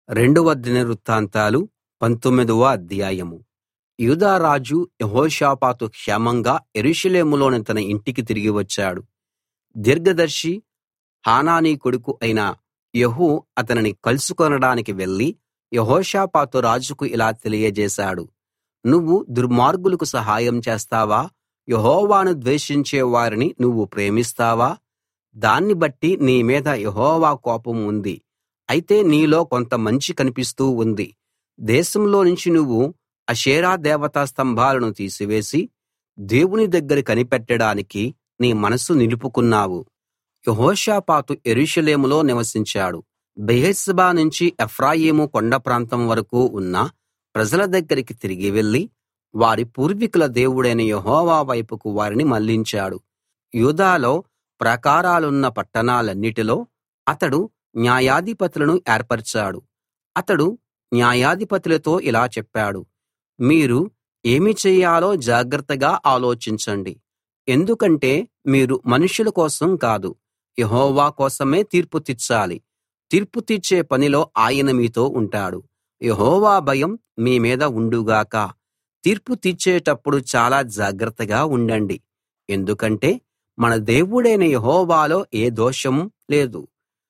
రెండవ దినవృత్తాంతాలు 19వ అధ్యాయం. యూదా రాజు యెహోషాపాతు క్షేమంగా యెరూషలేములోని తన ఇంటికి తిరిగి వచ్చాడు. దీర్ఘదర్శి హనానీ కొడుకు అయిన యెహూ అతనిని కలుసుకొనడానికి వెళ్లి యెహోషాపాతు రాజుకు ఇలా తెలియజేశాడు: నువ్వు దుర్మార్గులకు సహాయం చేస్తావా? యెహోవాను ద్వేషించే వారిని నువ్వు ప్రేమిస్తావా? దాన్ని బట్టి నీ మీద యెహోవా కోపం ఉంది. అయితే నీలో కొంత మంచి కనిపిస్తూ ఉంది. దేశంలోనుంచి నువ్వు అషేరా దేవతా స్తంభాలను తీసివేసి దేవుని దగ్గర కనిపెట్టడానికి నీ మనస్సు నిలుపుకున్నావు. యెహోషాపాతు యెరూషలేములో నివసించాడు. బెయేర్షెబా నుంచి ఎఫ్రాయిము కొండ ప్రాంతం వరకూ ఉన్న ప్రజల దగ్గరికి తిరిగి వెళ్లి వారి పూర్వీకుల దేవుడైన యెహోవా వైపుకు వారిని మళ్లించాడు. యూదాలో ప్రాకారాలున్న పట్టణాలన్నిటిలో అతడు న్యాయాధిపతులను ఏర్పరచాడు. అతడు న్యాయాధిపతులతో ఇలా చెప్పాడు: మీరు ఏమి చెయ్యాలో జాగ్రత్తగా ఆలోచించండి. ఎందుకంటే మీరు మనుషుల కోసం కాదు, యెహోవా కోసమే తీర్పు తీర్చాలి. తీర్పు తీర్చే పనిలో ఆయన మీతో ఉంటాడు. యెహోవా భయం మీ మీద ఉండుగాక. తీర్పు తీర్చేటప్పుడు చాలా జాగ్రత్తగా ఉండండి. ఎందుకంటే మన దేవుడైన యెహోవాలో ఏ దోషం లేదు.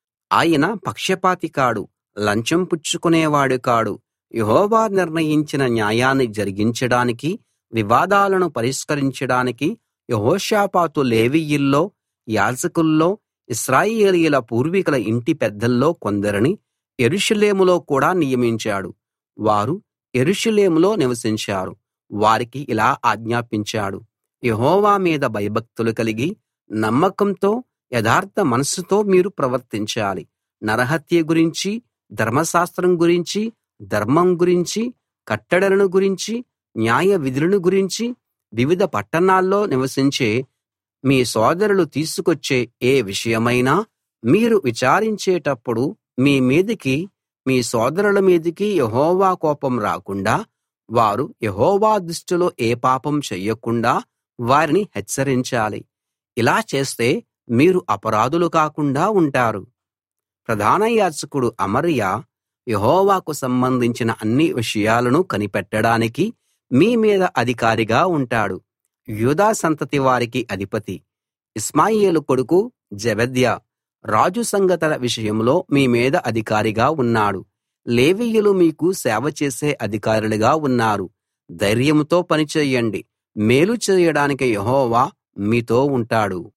ఆయన పక్షపాతి కాడు, లంచం పుచ్చుకునేవాడు కాడు. యెహోవా నిర్ణయించిన న్యాయాన్ని జరిగించడానికి, వివాదాలను పరిష్కరించడానికి యెహోషాపాతు లేవీయుల్లో, యాజకుల్లో, ఇశ్రాయేలీయుల పూర్వీకుల ఇంటి పెద్దల్లో కొందరిని యెరూషలేములో కూడా నియమించాడు. వారు యెరూషలేములో నివసించారు. వారికి ఇలా ఆజ్ఞాపించాడు: యెహోవా మీద భయభక్తులు కలిగి నమ్మకంతో యథార్థ మనస్సుతో మీరు ప్రవర్తించాలి. నరహత్య గురించి, ధర్మశాస్త్రం గురించి, ధర్మం గురించి, కట్టడలను గురించి, న్యాయ విధులను గురించి వివిధ పట్టణాల్లో నివసించే మీ సోదరులు తీసుకొచ్చే ఏ విషయమైనా మీరు విచారించేటప్పుడు మీ సోదరుల మీదికి యెహోవా కోపం రాకుండా, వారు యెహోవా దృష్టిలో ఏ పాపం చెయ్యకుండా వారిని హెచ్చరించాలి. ఇలా చేస్తే మీరు అపరాధులు కాకుండా ఉంటారు. ప్రధాన యాజకుడు అమర్యా యెహోవాకు సంబంధించిన అన్ని విషయాలను కనిపెట్టడానికి మీ మీద అధికారిగా ఉంటాడు. యూదా సంతతి వారికి అధిపతి ఇష్మాయేలు కొడుకు జెబద్యా రాజు సంగతుల విషయంలో మీ మీద అధికారిగా ఉన్నాడు. లేవీయులు మీకు సేవ చేసే అధికారులుగా ఉన్నారు. ధైర్యంతో పని చెయ్యండి. మేలు చేయడానికి యెహోవా మీతో ఉంటాడు.